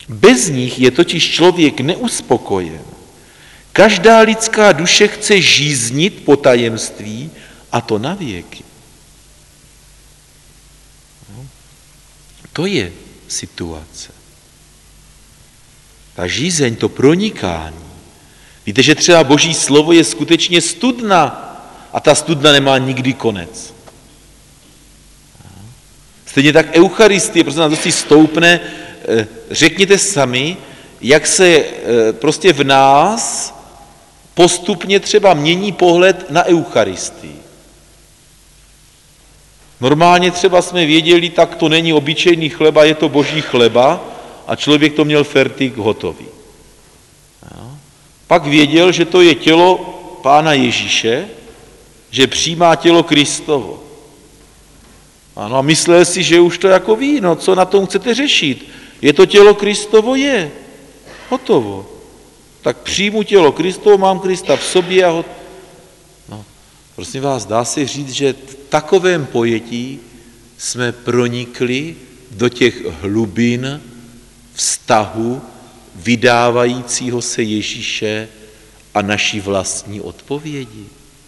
Bez nich je totiž člověk neuspokojen. Každá lidská duše chce žíznit po tajemství, a to na věky. To je situace. Ta žízeň, to pronikání. Víte, že třeba Boží slovo je skutečně studna a ta studna nemá nikdy konec. Stejně tak Eucharistie, prostě nás si stoupne, řekněte sami, jak se prostě v nás postupně třeba mění pohled na Eucharistii. Normálně třeba jsme věděli, tak to není obyčejný chleba, je to Boží chleba a člověk to měl fertik hotový. Pak věděl, že to je tělo Pána Ježíše, že přijímá tělo Kristovo. Ano, a myslel si, že už to jako ví, no co na tom chcete řešit? Je to tělo Kristovo? Je. Hotovo. Tak přijmu tělo Kristovo, mám Krista v sobě a no, prosím vás, dá se říct, že v takovém pojetí jsme pronikli do těch hlubin vztahu vydávajícího se Ježíše a naší vlastní odpovědi.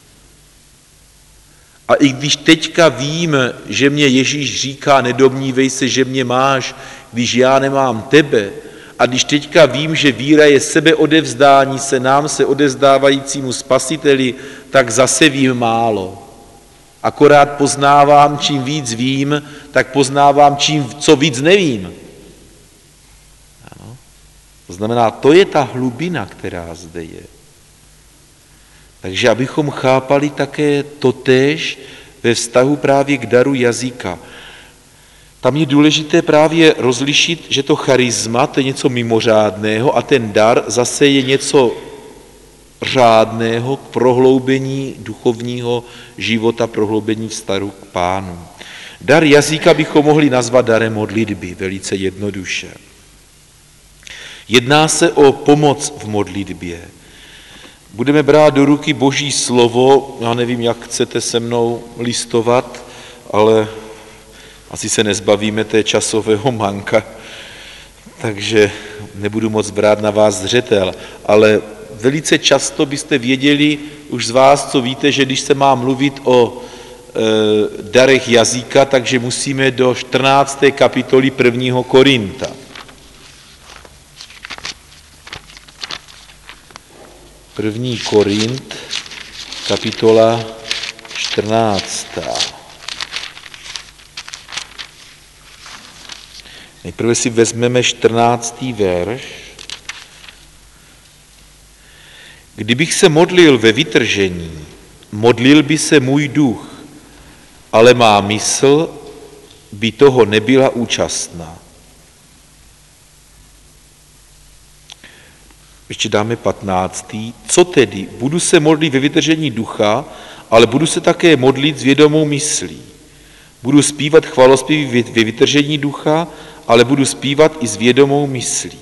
A i když teďka vím, že mě Ježíš říká, nedomnívej se, že mě máš, když já nemám tebe, a když teďka vím, že víra je sebeodevzdání se nám se odevzdávajícímu Spasiteli, tak zase vím málo. Akorát poznávám, čím víc vím, tak poznávám, co víc nevím. Ano. To znamená, to je ta hlubina, která zde je. Takže abychom chápali také totéž ve vztahu právě k daru jazyka. Tam je důležité právě rozlišit, že to charisma, to je něco mimořádného a ten dar zase je něco řádného k prohloubení duchovního života, prohloubení vztahu k Pánu. Dar jazyka bychom mohli nazvat darem modlitby, velice jednoduše. Jedná se o pomoc v modlitbě. Budeme brát do ruky Boží slovo, já nevím, jak chcete se mnou listovat, ale asi se nezbavíme té časového manka, takže nebudu moc brát na vás zřetel, ale velice často byste věděli, už z vás, co víte, že když se má mluvit o darech jazyka, takže musíme do 14. kapitoly 1. Korinta. 1. Korint, kapitola 14. Nejprve si vezmeme 14. verš. Kdybych se modlil ve vytržení, modlil by se můj duch, ale má mysl by toho nebyla účastná. Ještě dáme 15. Co tedy? Budu se modlit ve vytržení ducha, ale budu se také modlit s vědomou myslí. Budu zpívat chvalospěvy ve vytržení ducha, ale budu zpívat i s vědomou myslí.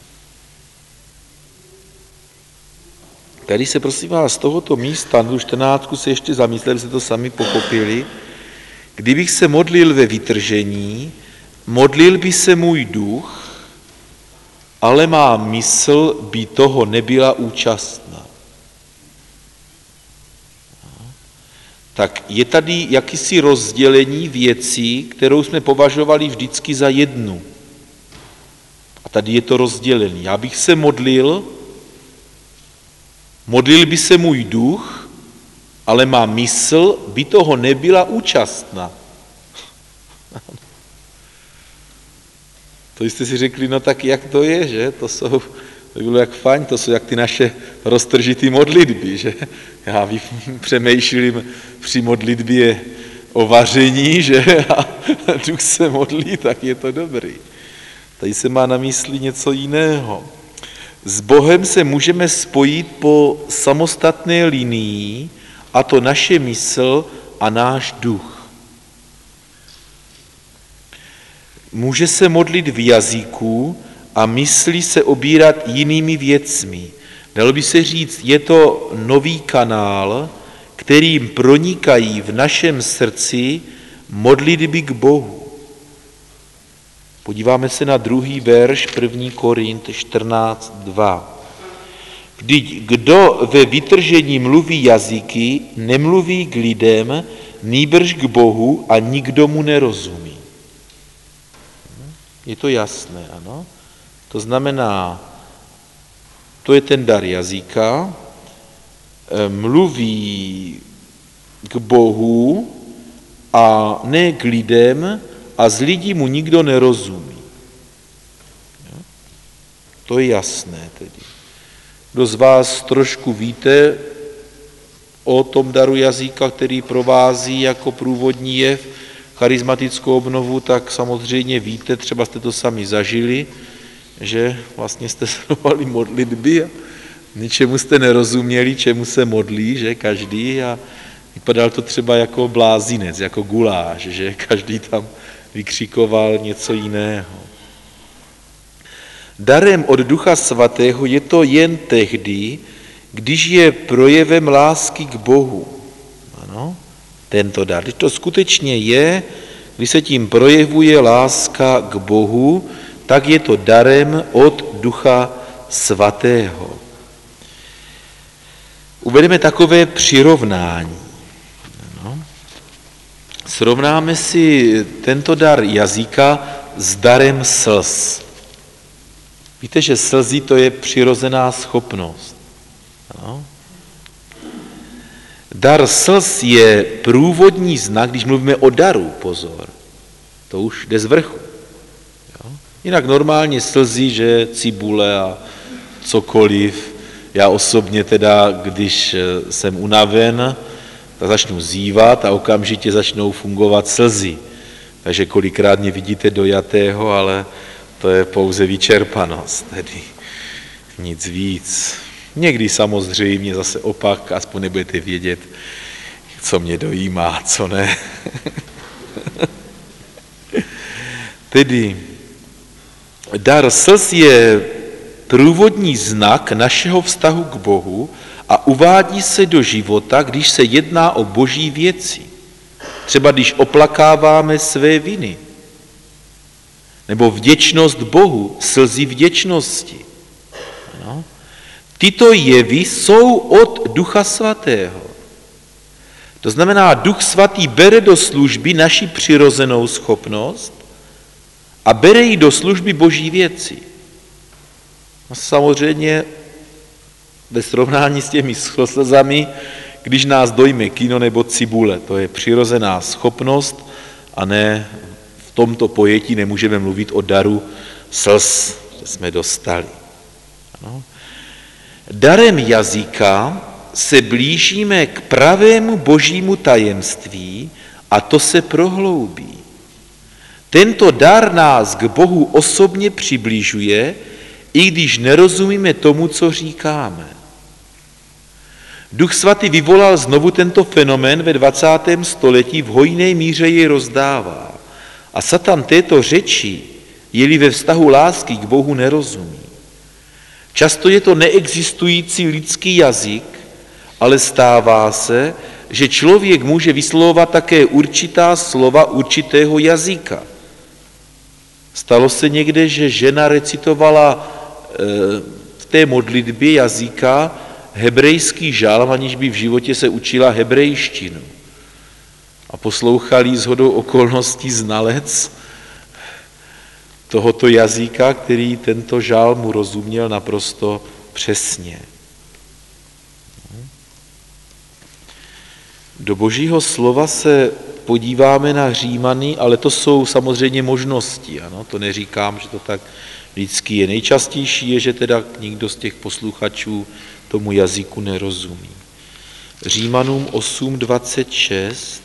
Tady se prosím vás z tohoto místa, na 14. se ještě zamysleli, abyste to sami pochopili. Kdybych se modlil ve vytržení, modlil by se můj duch, ale má mysl by toho nebyla účastná. Tak je tady jakýsi rozdělení věcí, kterou jsme považovali vždycky za jednu. A tady je to rozdělení. Já bych se modlil by se můj duch, ale má mysl by toho nebyla účastná. To jste si řekli, no tak jak to je, že? To bylo jak fajn, to jsou jak ty naše roztržitý modlitby, že? Já přemýšlím při modlitbě o vaření, že? A duch se modlí, tak je to dobrý. Tady se má na mysli něco jiného. S Bohem se můžeme spojit po samostatné linii, a to naše mysl a náš duch. Může se modlit v jazyku a myslí se obírat jinými věcmi. Dalo by se říct, je to nový kanál, kterým pronikají v našem srdci modlitby k Bohu. Podíváme se na 2. verš 1. Korint 14:2. Vždyť kdo ve vytržení mluví jazyky, nemluví k lidem, nýbrž k Bohu a nikdo mu nerozumí. Je to jasné, ano? To znamená, to je ten dar jazyka, mluví k Bohu a ne k lidem a z lidí mu nikdo nerozumí. To je jasné tedy. Kdo z vás trošku víte o tom daru jazyka, který provází jako průvodní jev charismatickou obnovu, tak samozřejmě víte, třeba jste to sami zažili, že vlastně jste sledovali modlitby a ničemu jste nerozuměli, čemu se modlí, že každý, a vypadal to třeba jako blázinec, jako guláš, že každý tam vykřikoval něco jiného. Darem od Ducha Svatého je to jen tehdy, když je projevem lásky k Bohu. Ano, tento dar. Když to skutečně je, když se tím projevuje láska k Bohu, tak je to darem od Ducha Svatého. Uvedeme takové přirovnání. Ano. Srovnáme si tento dar jazyka s darem slz. Víte, že slzy to je přirozená schopnost. Ano. Dar slz je průvodní znak, když mluvíme o daru, pozor, to už jde z vrchu. Jo? Jinak normálně slzy, že cibule a cokoliv, já osobně teda, když jsem unaven, tak začnu zívat a okamžitě začnou fungovat slzy. Takže kolikrát mě vidíte dojatého, ale to je pouze vyčerpanost, tedy nic víc. Někdy samozřejmě zase opak, aspoň nebudete vědět, co mě dojímá, co ne. Tedy dar slz je průvodní znak našeho vztahu k Bohu a uvádí se do života, když se jedná o boží věci. Třeba když oplakáváme své viny. Nebo vděčnost Bohu, slzy vděčnosti. No. Tyto jevy jsou od Ducha Svatého. To znamená, Duch Svatý bere do služby naši přirozenou schopnost a bere ji do služby boží věci. A samozřejmě ve srovnání s těmi slzami, když nás dojme kino nebo cibule, to je přirozená schopnost a ne v tomto pojetí nemůžeme mluvit o daru slz, že jsme dostali. Ano. Darem jazyka se blížíme k pravému božímu tajemství a to se prohloubí. Tento dar nás k Bohu osobně přibližuje, i když nerozumíme tomu, co říkáme. Duch Svatý vyvolal znovu tento fenomén ve 20. století, v hojné míře jej rozdává. A Satan této řeči, je-li ve vztahu lásky k Bohu, nerozumí. Často je to neexistující lidský jazyk, ale stává se, že člověk může vyslovovat také určitá slova určitého jazyka. Stalo se někde, že žena recitovala v té modlitbě jazyka hebrejský žálm, aniž by v životě se učila hebrejštinu. A poslouchal jí shodou okolností znalec tohoto jazyka, který tento žálm mu rozuměl naprosto přesně. Do Božího slova se podíváme na Římany, ale to jsou samozřejmě možnosti. Ano? To neříkám, že to tak vždycky je. Nejčastější je, že teda nikdo z těch posluchačů tomu jazyku nerozumí. Římanům 8:26,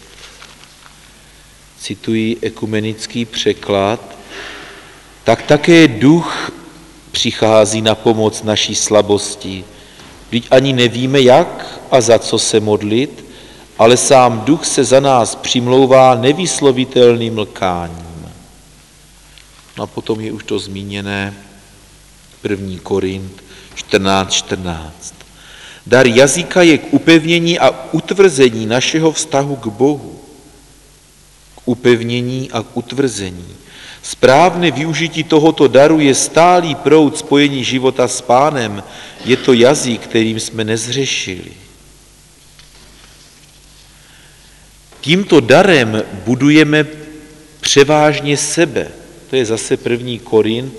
cituji ekumenický překlad, tak také duch přichází na pomoc naší slabosti. Vždyť ani nevíme, jak a za co se modlit, ale sám duch se za nás přimlouvá nevyslovitelným lkáním. A potom je už to zmíněné 1. Korint 14:14. Dar jazyka je k upevnění a utvrzení našeho vztahu k Bohu. K upevnění a k utvrzení. Správné využití tohoto daru je stálý proud spojení života s Pánem. Je to jazyk, kterým jsme nezřešili. Tímto darem budujeme převážně sebe. To je zase 1. Korint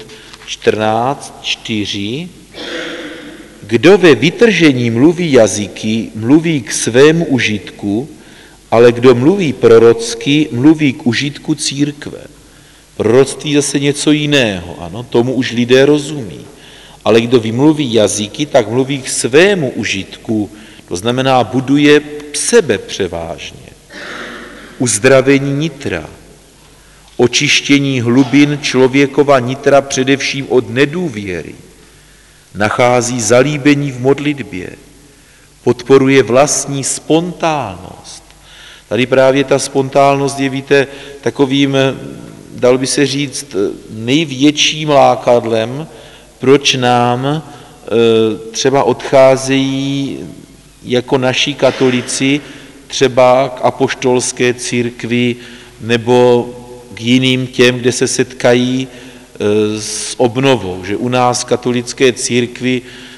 14:4. Kdo ve vytržení mluví jazyky, mluví k svému užitku, ale kdo mluví prorocky, mluví k užitku církve. Proroctví zase něco jiného, ano, tomu už lidé rozumí. Ale kdo vymluví jazyky, tak mluví k svému užitku, to znamená buduje sebe převážně. Uzdravení nitra, očištění hlubin člověkova nitra především od nedůvěry, nachází zalíbení v modlitbě, podporuje vlastní spontánnost. Tady právě ta spontánnost je, víte, takovým, dal by se říct, největším lákadlem, proč nám třeba odcházejí jako naši katolíci třeba k apoštolské církvi nebo k jiným těm, kde se setkají s obnovou. Že u nás v katolické církvi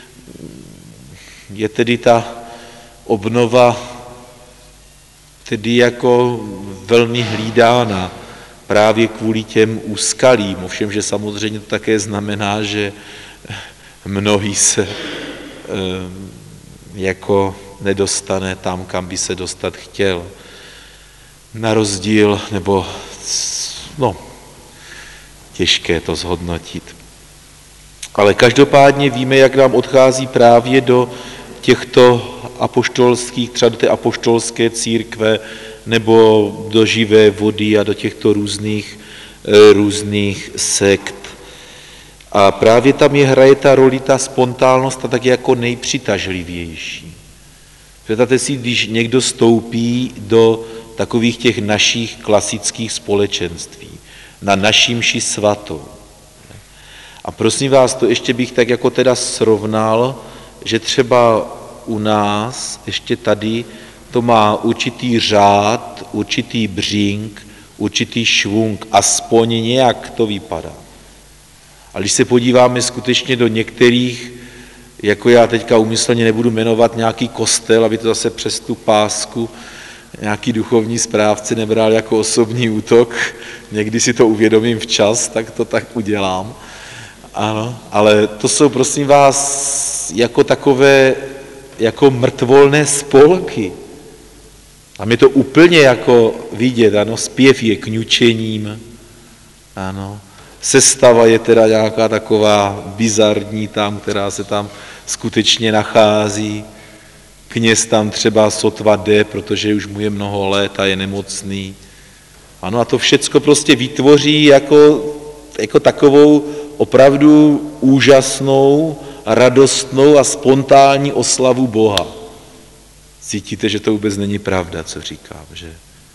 je tedy ta obnova tedy jako velmi hlídána právě kvůli těm úskalím. Ovšem, že samozřejmě to také znamená, že mnohý se jako nedostane tam, kam by se dostat chtěl. Na rozdíl, nebo těžké to zhodnotit. Ale každopádně víme, jak nám odchází právě do těchto apoštolských, třeba do té apoštolské církve, nebo do živé vody a do těchto různých sekt. A právě tam hraje ta roli, ta spontánnost a tak jako nejpřitažlivější. Představte si, když někdo stoupí do takových těch našich klasických společenství, na naší mši svatou. A prosím vás, to ještě bych tak jako teda srovnal, že třeba u nás, ještě tady, to má určitý řád, určitý břink, určitý švung, aspoň nějak to vypadá. A když se podíváme skutečně do některých, jako já teďka úmyslně nebudu jmenovat nějaký kostel, aby to zase přes tu pásku nějaký duchovní správce nebral jako osobní útok, někdy si to uvědomím včas, tak to tak udělám. Ano, ale to jsou, prosím vás, jako takové, jako mrtvolné spolky. Tam je to úplně jako vidět, ano, zpěv je kňučením, ano, sestava je teda nějaká taková bizarní tam, která se tam skutečně nachází, kněz tam třeba sotva jde, protože už mu je mnoho let a je nemocný. Ano, a to všecko prostě vytvoří jako takovou opravdu úžasnou, radostnou a spontánní oslavu Boha. Cítíte, že to vůbec není pravda, co říkám, že?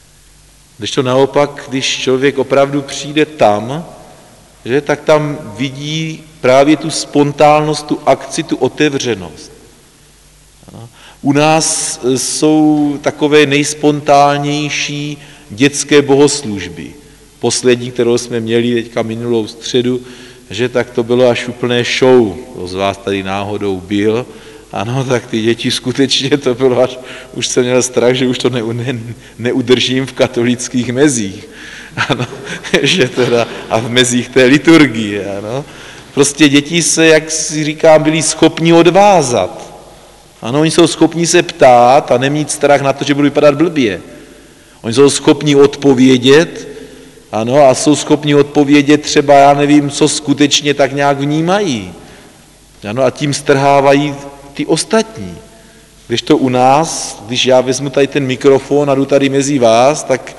Když to naopak, když člověk opravdu přijde tam, že, tak tam vidí právě tu spontánnost, tu akci, tu otevřenost. Ano. U nás jsou takové nejspontánnější dětské bohoslužby. Poslední, kterou jsme měli teďka minulou středu, že tak to bylo až úplné show. Kdo z vás tady náhodou byl, ano, tak ty děti skutečně to bylo až, už jsem měl strach, že už to neudržím v katolických mezích. Ano, že teda, a v mezích té liturgie, ano. Prostě děti se, jak si říkám, byli schopni odvázat. Ano, oni jsou schopni se ptát a nemít strach na to, že budou vypadat blbě. Oni jsou schopni odpovědět, ano, a jsou schopni odpovědět třeba, já nevím, co skutečně tak nějak vnímají. Ano, a tím strhávají ty ostatní. Když to u nás, když já vezmu tady ten mikrofon a jdu tady mezi vás, tak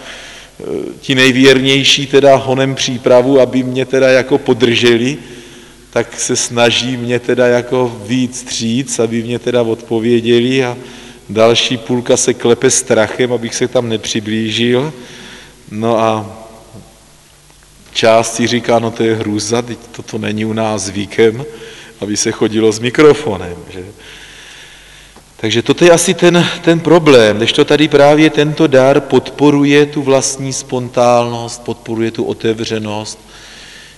ti nejvěrnější teda honem přípravu, aby mě teda jako podrželi, tak se snaží mě teda jako víc vstříc, aby mě teda odpověděli a další půlka se klepe strachem, abych se tam nepřiblížil. No a část si říká, no to je hrůza, teď toto není u nás zvykem, aby se chodilo s mikrofonem. Že? Takže toto je asi ten problém, když to tady právě tento dar podporuje tu vlastní spontánnost, podporuje tu otevřenost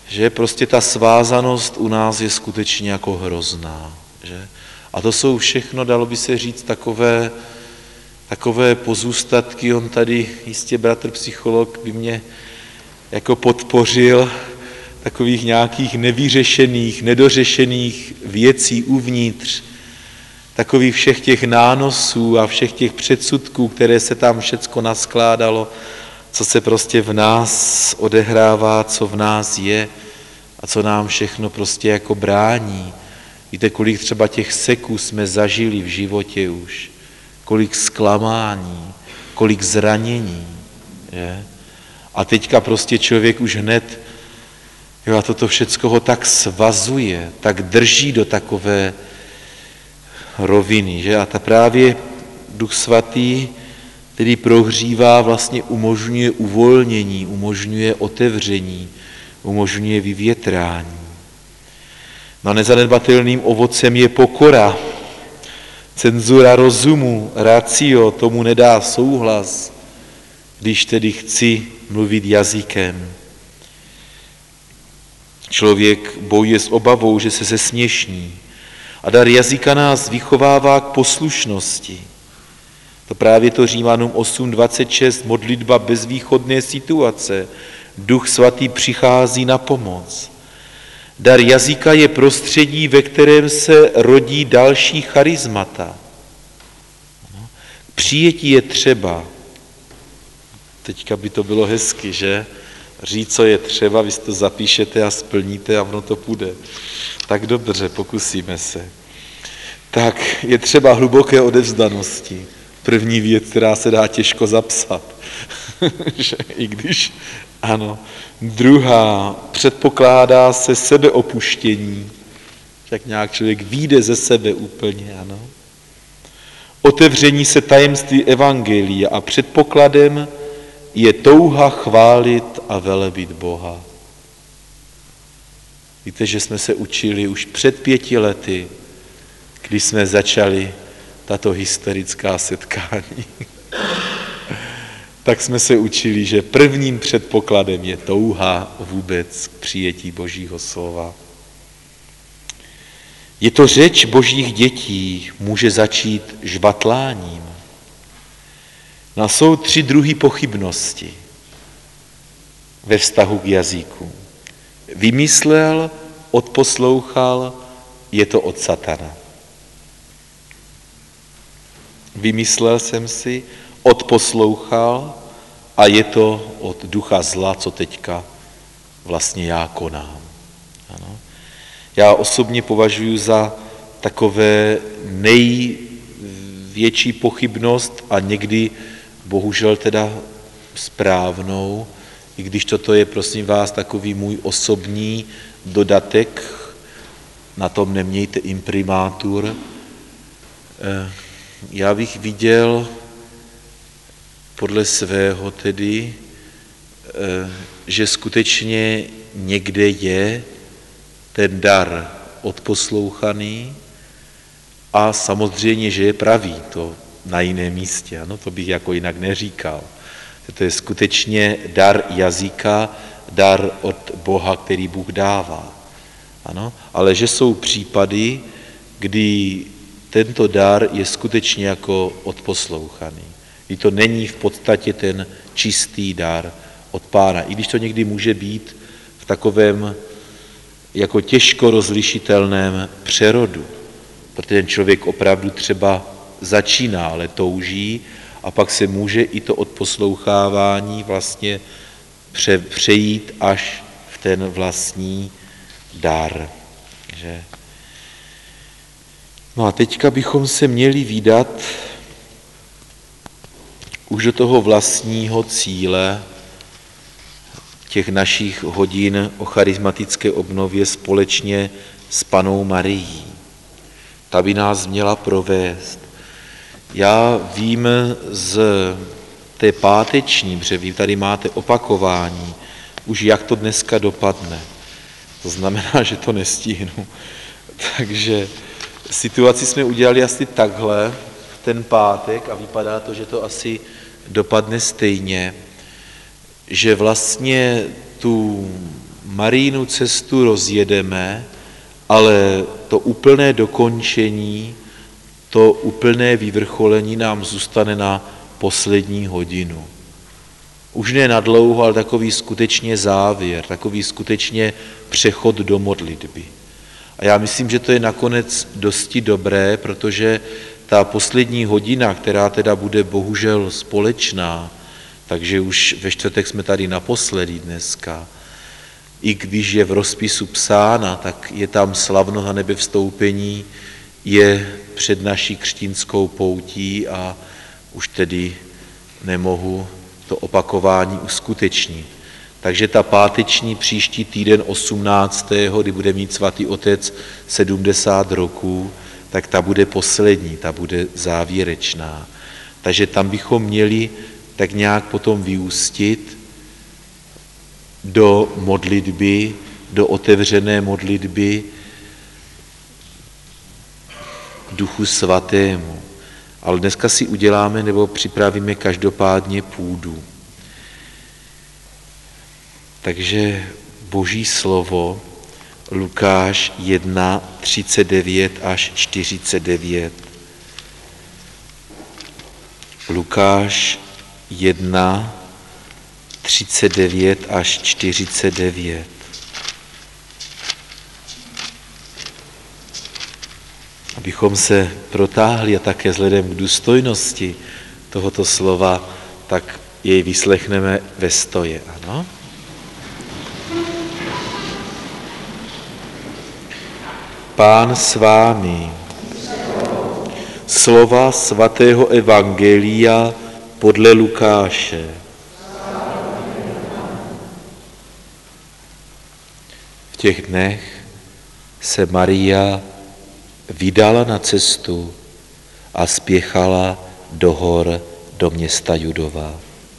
že prostě ta svázanost u nás je skutečně jako hrozná. Že? A to jsou všechno, dalo by se říct, takové pozůstatky. On tady, jistě bratr psycholog, by mě jako podpořil, takových nějakých nevyřešených, nedořešených věcí uvnitř, takových všech těch nánosů a všech těch předsudků, které se tam všecko naskládalo, co se prostě v nás odehrává, co v nás je a co nám všechno prostě jako brání. Víte, kolik třeba těch seků jsme zažili v životě už, kolik zklamání, kolik zranění. Je? A teďka prostě člověk už hned, a toto všecko ho tak svazuje, tak drží do takové roviny. Že? A ta právě Duch Svatý, který prohřívá, vlastně umožňuje uvolnění, umožňuje otevření, umožňuje vyvětrání. No a nezanedbatelným ovocem je pokora. Cenzura rozumu, ratio tomu nedá souhlas, když tedy chci mluvit jazykem. Člověk bojuje s obavou, že se zesměšní. A dar jazyka nás vychovává k poslušnosti. To právě to Římanům 8:26, modlitba bezvýchodné situace. Duch Svatý přichází na pomoc. Dar jazyka je prostředí, ve kterém se rodí další charismata. Přijetí je třeba. Teďka by to bylo hezky, že? Říct, co je třeba, vy si to zapíšete a splníte a ono to půjde. Tak dobře, pokusíme se. Tak je třeba hluboké odevzdanosti. První věc, která se dá těžko zapsat. Že? I když, ano. Druhá, předpokládá se sebeopuštění. Tak nějak člověk vyjde ze sebe úplně, ano. Otevření se tajemství evangelia a předpokladem je touha chválit a velebit Boha. Víte, že jsme se učili už před 5 lety, když jsme začali tato historická setkání. Tak jsme se učili, že prvním předpokladem je touha vůbec k přijetí Božího slova. Je to řeč Božích dětí, může začít žvatláním. No, jsou 3 druhy pochybnosti ve vztahu k jazyku. Vymyslel, odposlouchal, je to od satana. Vymyslel jsem si, odposlouchal a je to od ducha zla, co teďka vlastně já konám. Ano. Já osobně považuji za takové největší pochybnost a někdy bohužel teda správnou, i když toto je, prosím vás, takový můj osobní dodatek, na tom nemějte imprimátur. Já bych viděl podle svého tedy, že skutečně někde je ten dar odposlouchaný a samozřejmě, že je pravý, to na jiném místě, ano, to bych jako jinak neříkal. To je skutečně dar jazyka, dar od Boha, který Bůh dává. Ano, ale že jsou případy, kdy tento dar je skutečně jako odposlouchaný. Kdy to není v podstatě ten čistý dar od Pána, i když to někdy může být v takovém jako těžko rozlišitelném přerodu, protože ten člověk opravdu třeba začíná, ale touží a pak se může i to odposlouchávání vlastně přejít až v ten vlastní dar. Že? No a teďka bychom se měli vydat už do toho vlastního cíle těch našich hodin o charismatické obnově společně s Pannou Marií. Ta by nás měla provést. Já vím z té páteční, protože vy tady máte opakování, už jak to dneska dopadne. To znamená, že to nestihnu. Takže situaci jsme udělali asi takhle v ten pátek a vypadá to, že to asi dopadne stejně, že vlastně tu Marijinu cestu rozjedeme, ale to úplné dokončení, to úplné vyvrcholení nám zůstane na poslední hodinu. Už ne na dlouho, ale takový skutečně závěr, takový skutečně přechod do modlitby. A já myslím, že to je nakonec dosti dobré, protože ta poslední hodina, která teda bude bohužel společná, takže už ve čtvrtek jsme tady naposledy dneska, i když je v rozpisu psána, tak je tam slavnost na nebevstoupení, je před naší křtinskou poutí a už tedy nemohu to opakování uskutečnit. Takže ta páteční příští týden 18., kdy bude mít svatý otec 70 roků, tak ta bude poslední, ta bude závěrečná. Takže tam bychom měli tak nějak potom vyústit do modlitby, do otevřené modlitby k Duchu Svatému. Ale dneska si uděláme nebo připravíme každopádně půdu. Takže Boží slovo, Lukáš 1, 39 až 49. Lukáš 1, 39 až 49. Abychom se protáhli a také vzhledem k důstojnosti tohoto slova, tak jej vyslechneme ve stoje, ano? Pán s vámi. Slova svatého evangelia podle Lukáše. V těch dnech se Maria vydala na cestu a spěchala do hor do města Judova.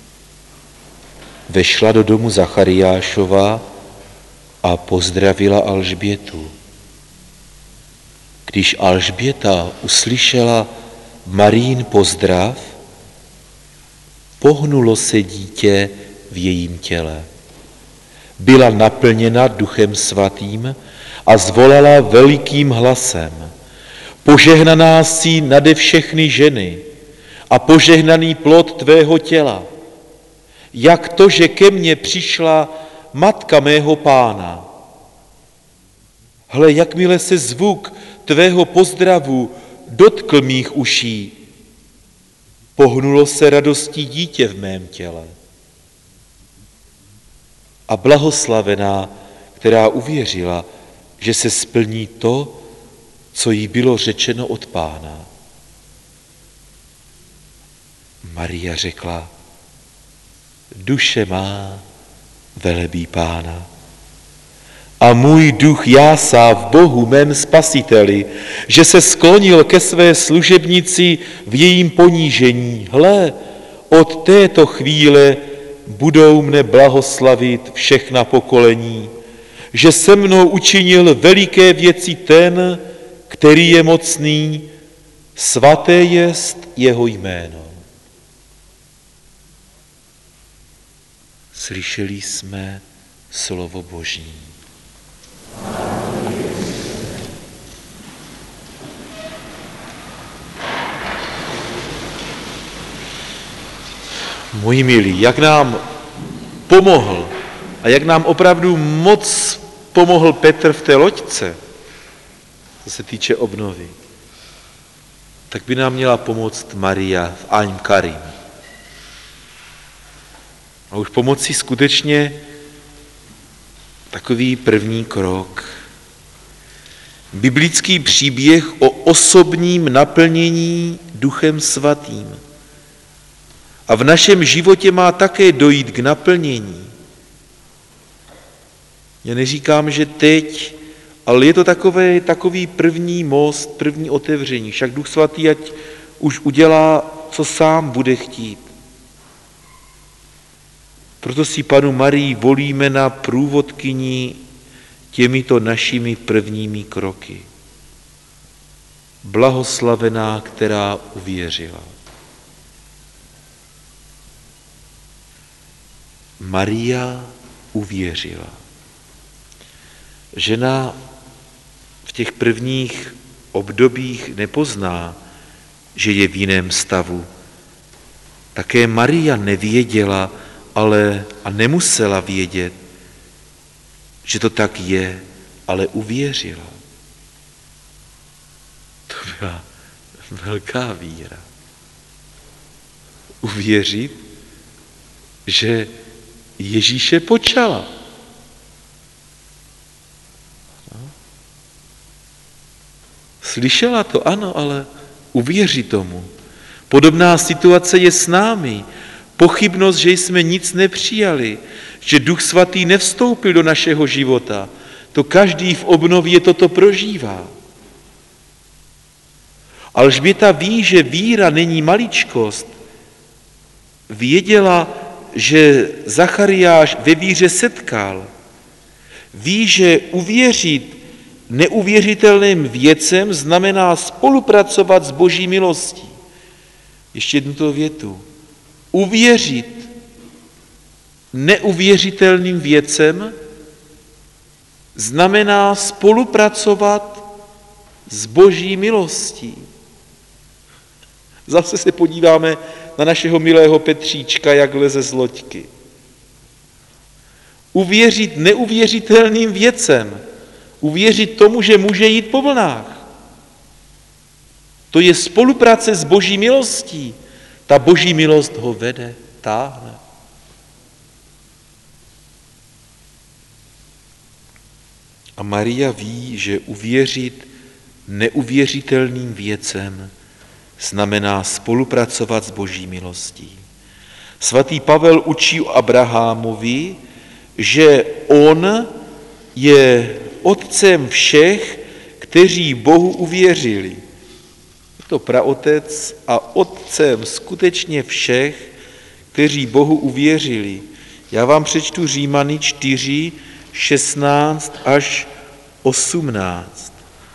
Vešla do domu Zachariášova a pozdravila Alžbětu. Když Alžběta uslyšela Marín pozdrav, pohnulo se dítě v jejím těle. Byla naplněna Duchem Svatým a zvolala velikým hlasem: Požehnaná jsi nade všechny ženy a požehnaný plod tvého těla. Jak to, že ke mně přišla matka mého Pána? Hle, jakmile se zvuk tvého pozdravu dotkl mých uší, pohnulo se radostí dítě v mém těle. A blahoslavená, která uvěřila, že se splní to, co jí bylo řečeno od Pána. Maria řekla: Duše má velebí Pána a můj duch jásá v Bohu mém Spasiteli, že se sklonil ke své služebnici v jejím ponížení. Hle, od této chvíle budou mne blahoslavit všechna pokolení, že se mnou učinil veliké věci ten, který je mocný, svaté jest jeho jméno. Slyšeli jsme slovo Boží. Moji milí, jak nám pomohl a jak nám opravdu moc pomohl Petr v té loďce, co se týče obnovy, tak by nám měla pomoct Maria v Aim Karim. A už pomoci skutečně takový první krok. Biblický příběh o osobním naplnění Duchem Svatým. A v našem životě má také dojít k naplnění. Já neříkám, že teď, ale je to takový první most, první otevření. Však Duch Svatý ať už udělá, co sám bude chtít. Proto si Panu Marii volíme na průvodkyni těmito našimi prvními kroky. Blahoslavená, která uvěřila. Maria uvěřila. Žena v těch prvních obdobích nepozná, že je v jiném stavu. Také Maria nevěděla, a nemusela vědět, že to tak je, ale uvěřila. To byla velká víra. Uvěřit, že Ježíše počala. Slyšela to, ano, ale uvěří tomu. Podobná situace je s námi. Pochybnost, že jsme nic nepřijali, že Duch Svatý nevstoupil do našeho života. To každý v obnově toto prožívá. Alžběta ví, že víra není maličkost. Věděla, že Zachariáš ve víře setkal. Ví, že uvěřit neuvěřitelným věcem znamená spolupracovat s Boží milostí. Ještě jednu to větu. Uvěřit neuvěřitelným věcem znamená spolupracovat s Boží milostí. Zase se podíváme na našeho milého Petříčka, jak leze z loďky. Uvěřit neuvěřitelným věcem. Uvěřit tomu, že může jít po vlnách. To je spolupráce s Boží milostí. Ta Boží milost ho vede, táhne. A Maria ví, že uvěřit neuvěřitelným věcem znamená spolupracovat s Boží milostí. Svatý Pavel učí o Abrahamovi, že on je otcem všech, kteří Bohu uvěřili. Je to praotec a otcem skutečně všech, kteří Bohu uvěřili. Já vám přečtu Římany 4, 16 až 18.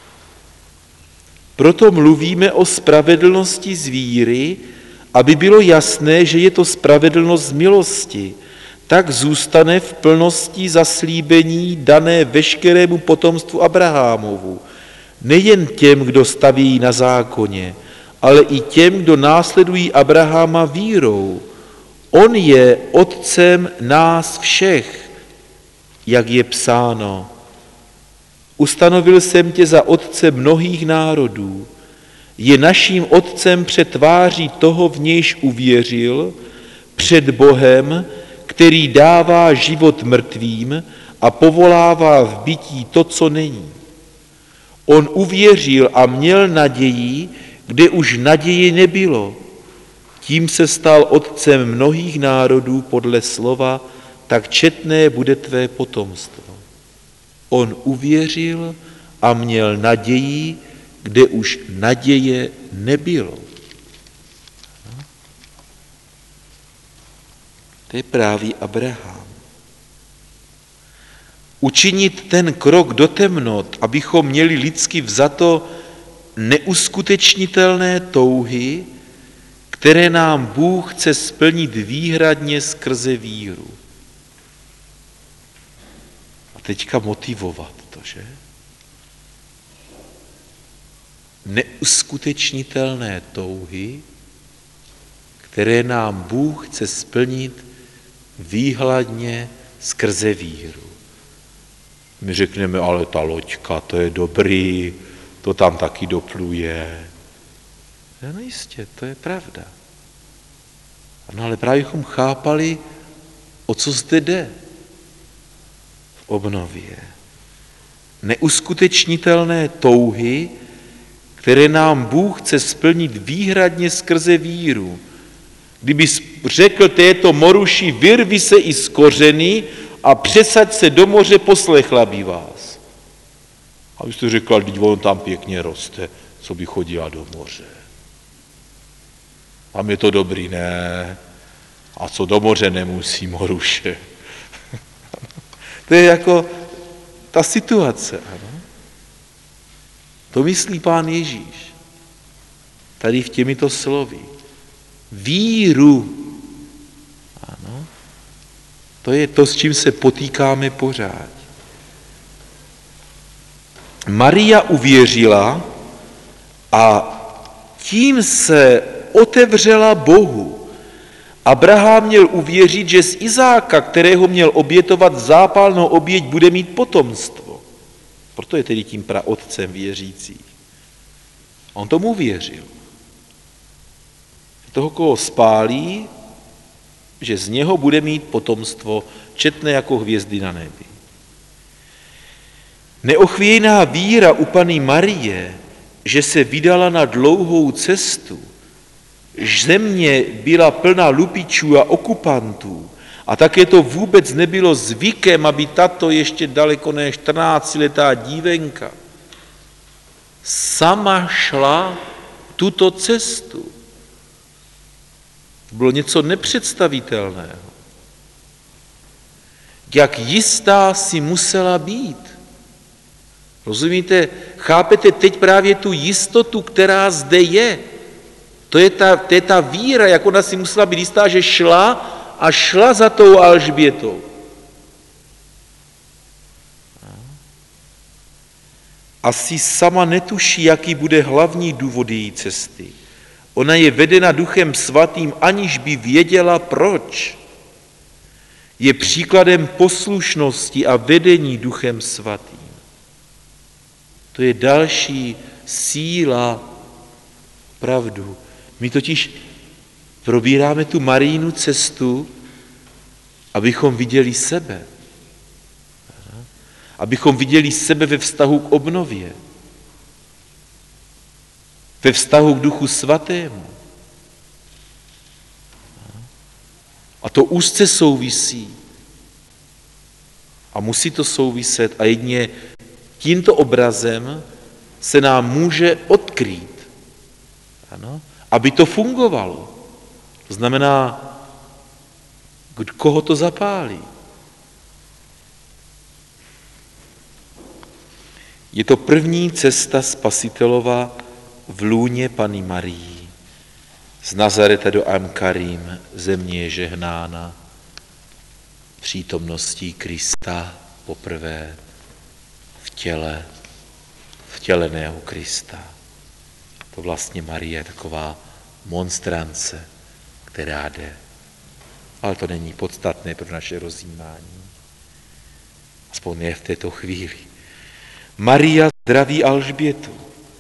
Proto mluvíme o spravedlnosti z víry, aby bylo jasné, že je to spravedlnost z milosti. Tak zůstane v plnosti zaslíbení dané veškerému potomstvu Abrahamovu. Nejen těm, kdo staví na zákoně, ale i těm, kdo následují Abrahama vírou. On je otcem nás všech, jak je psáno. Ustanovil jsem tě za otce mnohých národů. Je naším otcem před tváří toho, v nějž uvěřil, před Bohem, který dává život mrtvým a povolává v bytí to, co není. On uvěřil a měl naději, kde už naděje nebylo. Tím se stal otcem mnohých národů podle slova, tak četné bude tvé potomstvo. On uvěřil a měl naději, kde už naděje nebylo. To je právě Abraham. Učinit ten krok do temnot, abychom měli lidsky vzato neuskutečnitelné touhy, které nám Bůh chce splnit výhradně skrze víru. A teďka motivovat to, že? Neuskutečnitelné touhy, které nám Bůh chce splnit výhradně skrze víru. My řekneme, ale ta loďka, to je dobrý, to tam taky dopluje. No jistě, to je pravda. No ale právě bychom chápali, o co zde jde v obnově. Neuskutečnitelné touhy, které nám Bůh chce splnit výhradně skrze víru. Kdyby řekl této moruši, vyrvi se i z kořeny a přesaď se do moře, poslechla by vás. A vy jste řekl, když on tam pěkně roste, co by chodila do moře. A je to dobrý, ne? A co do moře nemusí moruše. To je jako ta situace, ano? To myslí Pán Ježíš. Tady v těmito slovy. Víru. Ano. To je to, s čím se potýkáme pořád. Maria uvěřila a tím se otevřela Bohu. Abraham měl uvěřit, že z Izáka, kterého měl obětovat zápalnou oběť, bude mít potomstvo. Proto je tedy tím praotcem věřících. On tomu věřil. Toho, koho spálí, že z něho bude mít potomstvo četné jako hvězdy na nebi. Neochvějná víra u Panny Marie, že se vydala na dlouhou cestu, země byla plná lupičů a okupantů a také to vůbec nebylo zvykem, aby tato ještě daleko ne 14letá dívenka sama šla tuto cestu. Bylo něco nepředstavitelného. Jak jistá si musela být. Rozumíte? Chápete teď právě tu jistotu, která zde je. To je ta víra, jak ona si musela být jistá, že šla za tou Alžbětou. Asi sama netuší, jaký bude hlavní důvod její cesty. Ona je vedena Duchem Svatým, aniž by věděla proč. Je příkladem poslušnosti a vedení Duchem Svatým. To je další síla pravdu. My totiž probíráme tu Marijinu cestu, abychom viděli sebe. Abychom viděli sebe ve vztahu k obnově. Ve vztahu k Duchu Svatému. A to úzce souvisí. A musí to souviset a jedině tímto obrazem se nám může odkrýt. Ano? Aby to fungovalo. To znamená, koho to zapálí. Je to první cesta Spasitelova v lůně Panny Marii. Z Nazareta do Amkarim země je žehnána přítomností Krista poprvé v těle, vtěleného Krista. To vlastně Marie je taková monstrance, která jde. Ale to není podstatné pro naše rozjímání. Aspoň ne v této chvíli. Maria zdraví Alžbětu.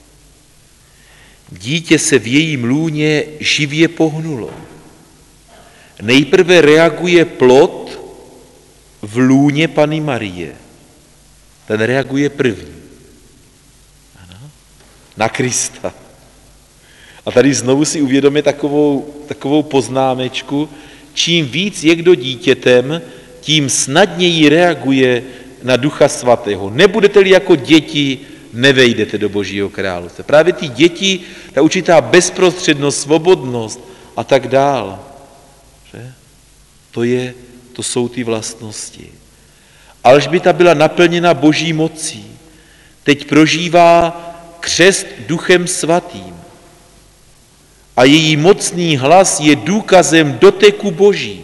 Dítě se v jejím lůně živě pohnulo. Nejprve reaguje plod v lůně Panny Marie. Ten reaguje první. Ano? Na Krista. A tady znovu si uvědomí takovou poznámečku, čím víc je kdo dítětem, tím snadněji reaguje na Ducha Svatého. Nebudete-li jako děti, nevejdete do Božího království. Právě ty děti, ta určitá bezprostřednost, svobodnost a tak dál. Že? To jsou ty vlastnosti. Alžběta byla naplněna Boží mocí. Teď prožívá křest Duchem Svatým. A její mocný hlas je důkazem doteku Boží.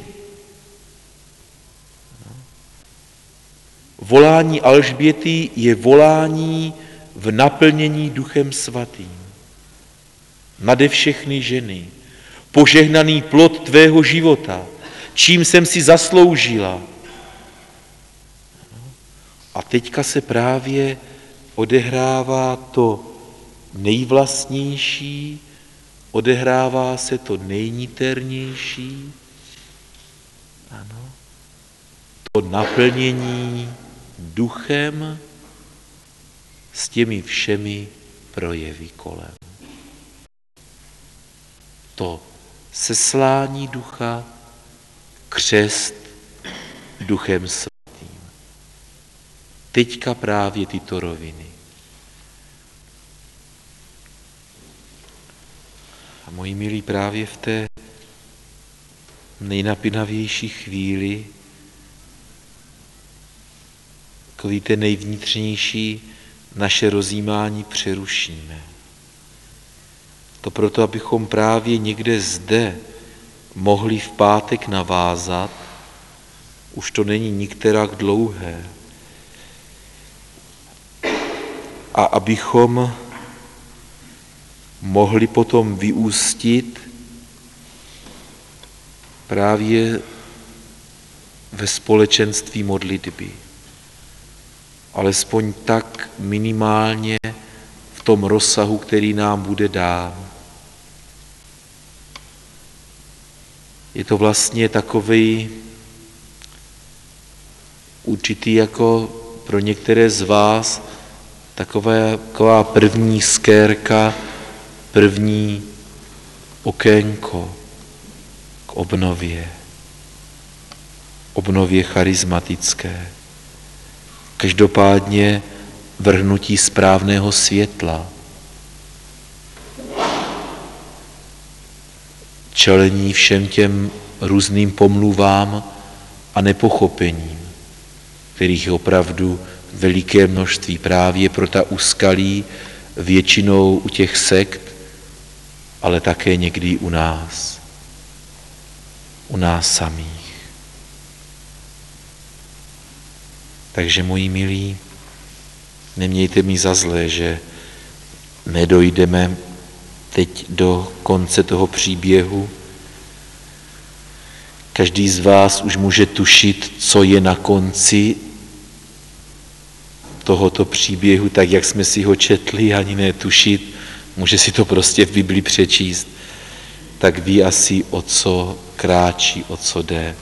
Volání Alžběty je volání v naplnění Duchem Svatým. Nade všechny ženy, požehnaný plod tvého života, čím jsem si zasloužila. A teďka se právě odehrává to nejvlastnější, odehrává se to nejniternější, ano, to naplnění duchem s těmi všemi projevy kolem. To seslání ducha, křest Duchem Svatým. Teďka právě tyto roviny. A moji milí, právě v té nejnapinavější chvíli, takový ten nejvnitřnější, naše rozjímání přerušíme. To proto, abychom právě někde zde mohli v pátek navázat, už to není nikterak dlouhé. a abychom mohli potom vyústit právě ve společenství modlitby. Alespoň tak minimálně v tom rozsahu, který nám bude dán. Je to vlastně takový určitý jako pro některé z vás taková první skérka, první okénko k obnově charismatické. Každopádně vrhnutí správného světla, čelení všem těm různým pomluvám a nepochopením, kterých je opravdu veliké množství právě pro ta úskalí, většinou u těch sekt, ale také někdy u nás samých. Takže, moji milí, nemějte mi za zlé, že nedojdeme teď do konce toho příběhu. Každý z vás už může tušit, co je na konci tohoto příběhu, tak jak jsme si ho četli, ani ne tušit, může si to prostě v Bibli přečíst, tak ví asi, o co kráčí, o co jde.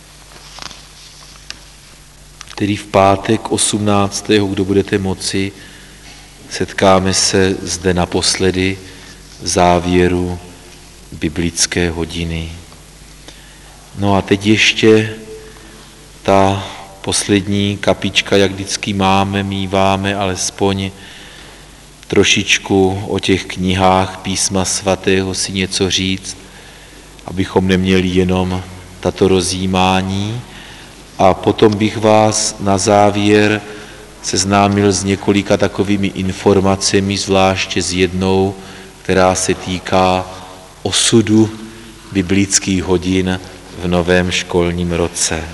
Tedy v pátek 18., kdo budete moci, setkáme se zde naposledy v závěru biblické hodiny. No a teď ještě ta poslední kapička, jak vždycky míváme alespoň trošičku o těch knihách Písma svatého si něco říct, abychom neměli jenom tato rozjímání. A potom bych vás na závěr seznámil s několika takovými informacemi, zvláště s jednou, která se týká osudu biblických hodin v novém školním roce.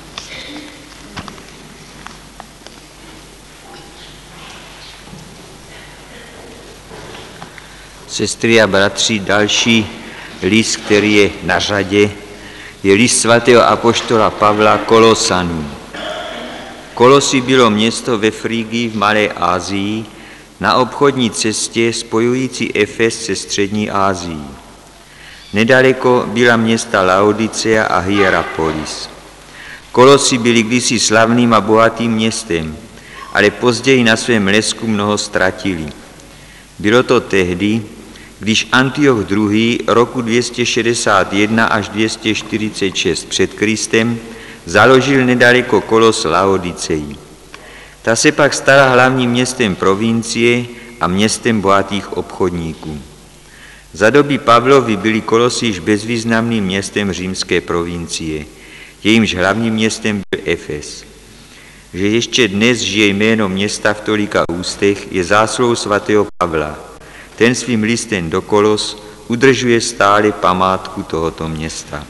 Sestry a bratři, další list, který je na řadě, je list svatého apoštola Pavla Kolosanům. Kolosy bylo město ve Frygii v Malé Asii na obchodní cestě spojující Efes se střední Asií. Nedaleko byla města Laodicea a Hierapolis. Kolosy byly kdysi slavným a bohatým městem, ale později na svém lesku mnoho ztratili. Bylo to tehdy, když Antioch II. Roku 261 až 246 před Kristem založil nedaleko Kolos Laodicei. Ta se pak stala hlavním městem provincie a městem bohatých obchodníků. Za doby Pavlovy byly Kolosy již bezvýznamným městem římské provincie, jejímž hlavním městem byl Efes. Že ještě dnes žije jméno města v tolika ústech, je zásluhou svatého Pavla. Ten svým listem do Kolos udržuje stále památku tohoto města.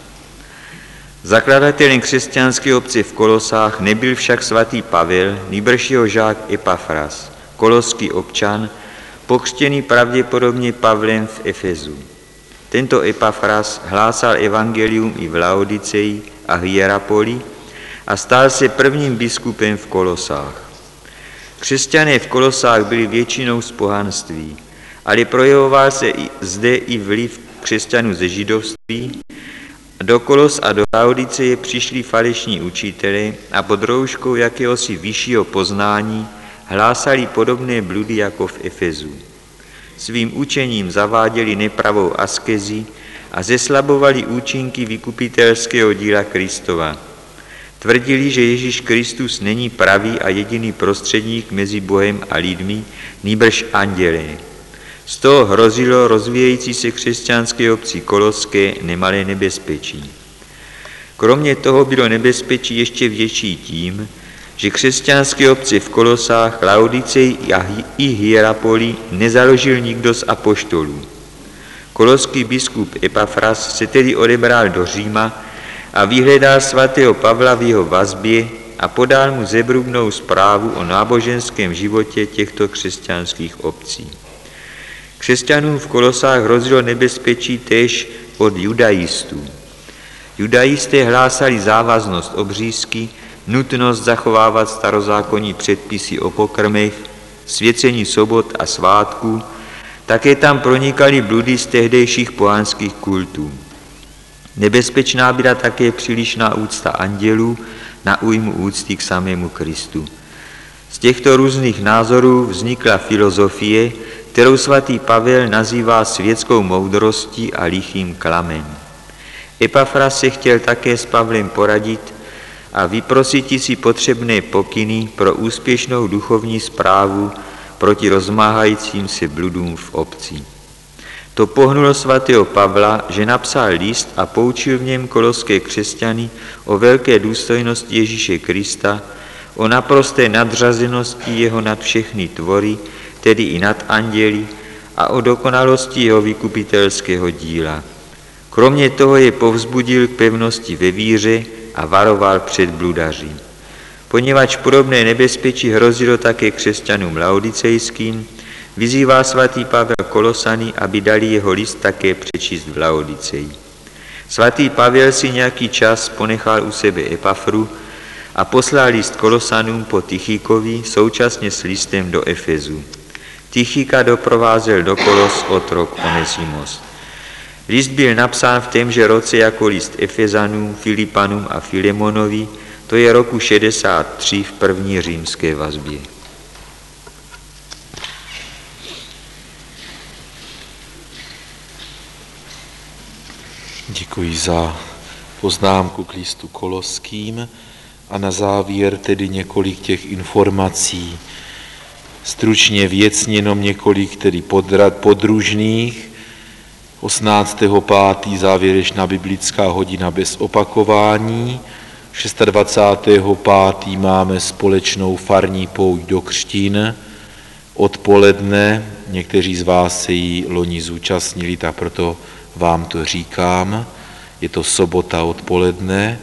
Zakladatelem křesťanské obce v Kolosách nebyl však svatý Pavel, nýbrž jeho žák Epafras, koloský občan, pokřtěný pravděpodobně Pavlem v Efezu. Tento Epafras hlásal evangelium i v Laodiceji a Hierapoli a stal se prvním biskupem v Kolosách. Křesťané v Kolosách byli většinou z pohanství, ale projevoval se zde i vliv křesťanů ze židovství. Do Kolos a do Laodiceje přišli falešní učitelé a pod rouškou jakéhosi vyššího poznání hlásali podobné bludy jako v Efezu. Svým učením zaváděli nepravou askezi a zeslabovali účinky vykupitelského díla Kristova. Tvrdili, že Ježíš Kristus není pravý a jediný prostředník mezi Bohem a lidmi, nýbrž andělé. Z toho hrozilo rozvíjející se křesťanské obci koloské nemalé nebezpečí. Kromě toho bylo nebezpečí ještě větší tím, že křesťanské obce v Kolosách, Laodicei i Hierapoli nezaložil nikdo z apoštolů. Koloský biskup Epafras se tedy odebral do Říma a vyhledal svatého Pavla v jeho vazbě a podal mu zevrubnou zprávu o náboženském životě těchto křesťanských obcí. Křesťanům v Kolosách hrozilo nebezpečí též od judaistů. Judaisté hlásali závaznost obřízky, nutnost zachovávat starozákonní předpisy o pokrmech, svěcení sobot a svátků, také tam pronikaly bludy z tehdejších pohanských kultů. Nebezpečná byla také přílišná úcta andělů na újmu úcty k samému Kristu. Z těchto různých názorů vznikla filozofie, kterou svatý Pavel nazývá světskou moudrostí a lichým klamem. Epafras se chtěl také s Pavlem poradit a vyprosit si potřebné pokyny pro úspěšnou duchovní správu proti rozmáhajícím se bludům v obci. To pohnulo svatého Pavla, že napsal list a poučil v něm koloské křesťany o velké důstojnosti Ježíše Krista, o naprosté nadřazenosti jeho nad všechny tvory, tedy i nad anděli, a o dokonalosti jeho vykupitelského díla. Kromě toho je povzbudil k pevnosti ve víře a varoval před bludaři. Poněvadž podobné nebezpečí hrozilo také křesťanům laodicejským, vyzývá svatý Pavel Kolosany, aby dali jeho list také přečíst v Laodiceji. Svatý Pavel si nějaký čas ponechal u sebe Epafru a poslal list Kolosanům po Tychikovi současně s listem do Efezu. Tychika doprovázel do Kolos otrok Onesimos. List byl napsán v témže roce jako list Efezanům, Filipanům a Filemonovi, to je roku 63 v první římské vazbě. Děkuji za poznámku k listu Koloským a na závěr tedy několik těch informací. Stručně věcně jenom několik tedy podružných. 18.5. závěrečná biblická hodina bez opakování. 26.5. máme společnou farní pouť do křtin. Odpoledne, někteří z vás se jí loni zúčastnili, tak proto vám to říkám. Je to sobota odpoledne.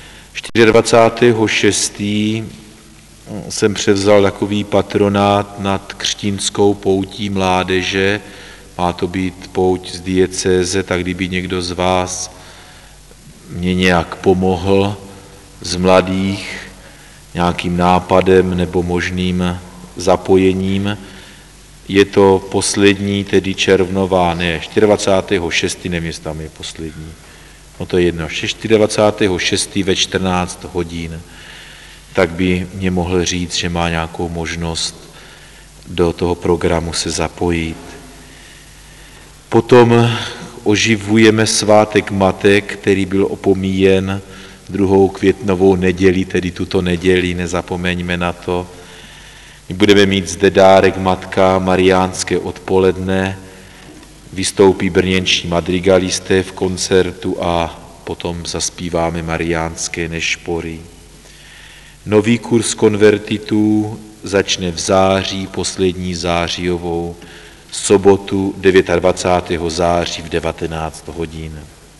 24.6. jsem převzal takový patronát nad křtinskou poutí mládeže. Má to být pouť z diecéze, tak kdyby někdo z vás mě nějak pomohl z mladých nějakým nápadem nebo možným zapojením. Je to poslední, tedy červnová, ne, 24.6., nevím, jestli tam je poslední. No to je jedno, 24.6. ve 14 hodin, tak by mě mohl říct, že má nějakou možnost do toho programu se zapojit. Potom oživujeme svátek matek, který byl opomíjen 2. květnovou neděli, tedy tuto neděli, nezapomeňme na to. My budeme mít zde dárek matka mariánské odpoledne, vystoupí brněnští madrigalisté v koncertu a potom zaspíváme mariánské nešpory. Nový kurz konvertitů začne v září, poslední zářijovou sobotu 29. září v 19 hodin.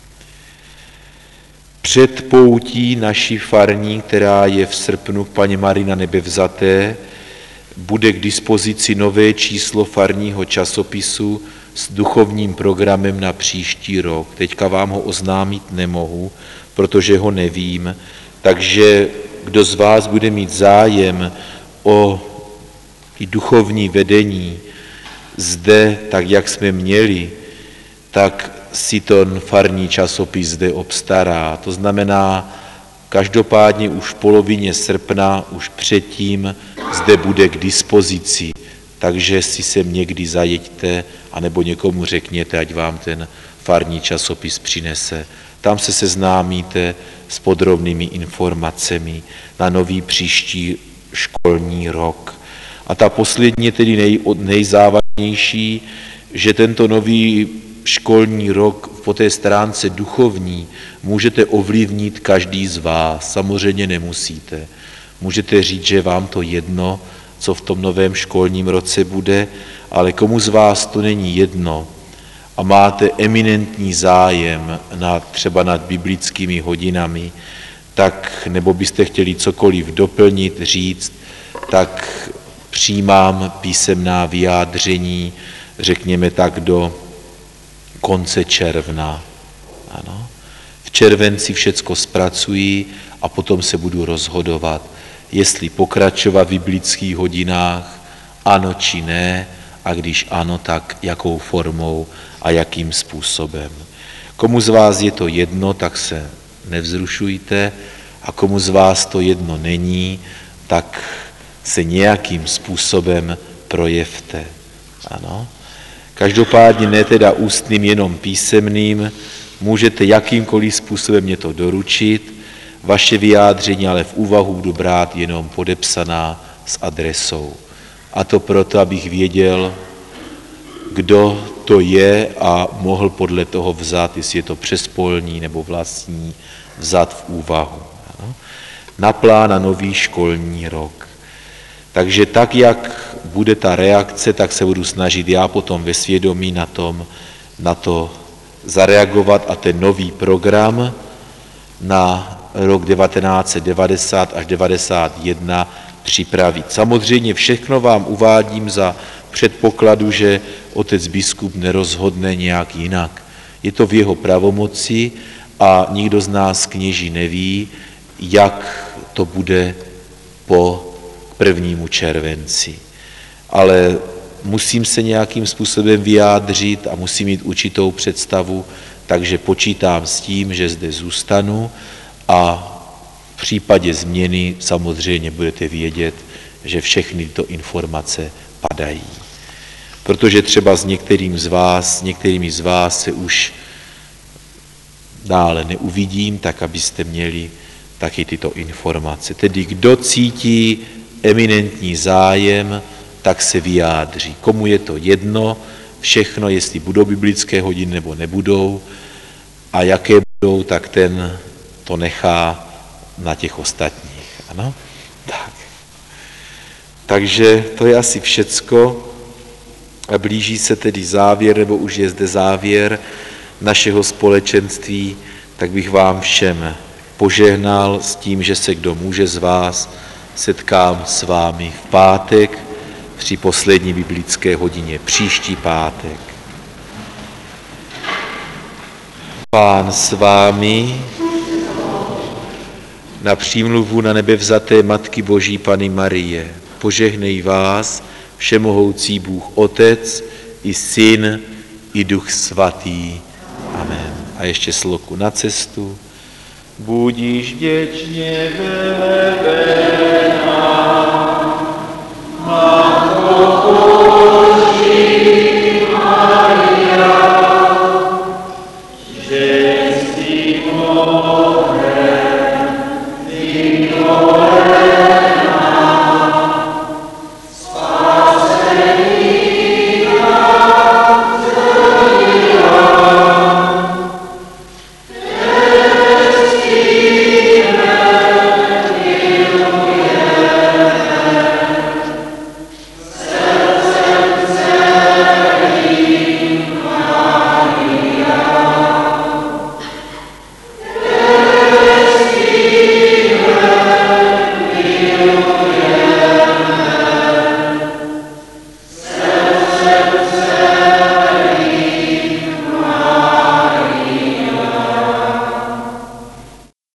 Před poutí naší farní, která je v srpnu k Panně Marii na Nebevzaté, bude k dispozici nové číslo farního časopisu s duchovním programem na příští rok. Teďka vám ho oznámit nemohu, protože ho nevím, takže kdo z vás bude mít zájem o duchovní vedení zde, tak jak jsme měli, tak si ten farní časopis zde obstará. To znamená, každopádně už v polovině srpna, už předtím zde bude k dispozici, takže si sem někdy zajeďte, anebo někomu řekněte, ať vám ten farní časopis přinese. Tam se seznámíte s podrobnými informacemi na nový příští školní rok. A ta poslední, tedy nejzávažnější, že tento nový školní rok po té stránce duchovní můžete ovlivnit každý z vás. Samozřejmě nemusíte. Můžete říct, že vám to jedno, co v tom novém školním roce bude, ale komu z vás to není jedno a máte eminentní zájem třeba nad biblickými hodinami, tak, nebo byste chtěli cokoliv doplnit, říct, tak přijímám písemná vyjádření, řekněme tak do konce června. Ano. V červenci všecko zpracuji a potom se budu rozhodovat, jestli pokračovat v biblických hodinách, ano či ne, a když ano, tak jakou formou a jakým způsobem. Komu z vás je to jedno, tak se nevzrušujte, a komu z vás to jedno není, tak se nějakým způsobem projevte. Ano. Každopádně ne teda ústným, jenom písemným, můžete jakýmkoliv způsobem mě to doručit, vaše vyjádření ale v úvahu budu brát jenom podepsaná s adresou. A to proto, abych věděl, kdo to je a mohl podle toho vzat, jestli je to přespolní nebo vlastní, vzat v úvahu. Ano. Na plán na nový školní rok. Takže tak, jak bude ta reakce, tak se budu snažit já potom ve svědomí na to zareagovat a ten nový program na rok 1990 až 1991 připravit. Samozřejmě všechno vám uvádím za předpokladu, že otec biskup nerozhodne nějak jinak. Je to v jeho pravomoci a nikdo z nás kněží neví, jak to bude po 1. červenci. Ale musím se nějakým způsobem vyjádřit a musím mít určitou představu, takže počítám s tím, že zde zůstanu a v případě změny samozřejmě budete vědět, že všechny tyto informace padají. Protože třeba s některými z vás se už dále neuvidím, tak abyste měli taky tyto informace. Tedy kdo cítí eminentní zájem, tak se vyjádří. Komu je to jedno, všechno, jestli budou biblické hodiny nebo nebudou a jaké budou, tak ten to nechá na těch ostatních. Ano? Tak. Takže to je asi všecko. A blíží se tedy závěr, nebo už je zde závěr našeho společenství, tak bych vám všem požehnal s tím, že se kdo může z vás setkám s vámi v pátek při poslední biblické hodině, příští pátek. Pán s vámi, na přímluvu na nebevzaté Matky Boží Panny Marie, požehnej vás všemohoucí Bůh Otec i Syn i Duch Svatý. Amen. A ještě sloku na cestu. Budíš věčně velebená,